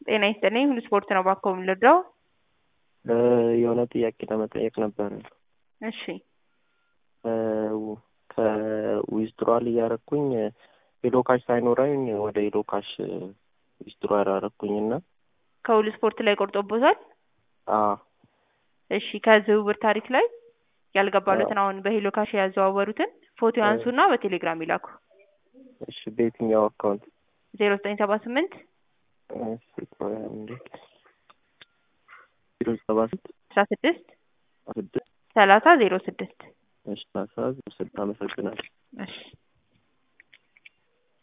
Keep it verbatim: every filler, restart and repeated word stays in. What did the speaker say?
ጤና ይስጥልኝ ሁሉ ስፖርት ነው ባኮ ምልደው የሆነ ጥያቄ ለመጠየቅ ነበር። እሺ ከዊዝድሮዋል እያረኩኝ ሄሎካሽ ሳይኖረኝ ወደ ሄሎካሽ ዊዝድሮዋል አረኩኝና ከሁሉ ስፖርት ላይ ቆርጦቦታል። አዎ እሺ ከዝውውር ታሪክ ላይ ያልገባሉትን አሁን በሄሎካሽ ያዘዋወሩትን ፎቶ ያንሱና በቴሌግራም ይላኩ። እሺ በየትኛው አካውንት? ዜሮ ዘጠኝ ሰባ ስምንት እሺ ቆይ አንዴ ዜሮ ሰባ ስምንት አስራ ስድስት ስድስት ሰላሳ ዜሮ ስድስት እሺ ሰላሳ ዜሮ ስድስት አመሰግናለሁ። እሺ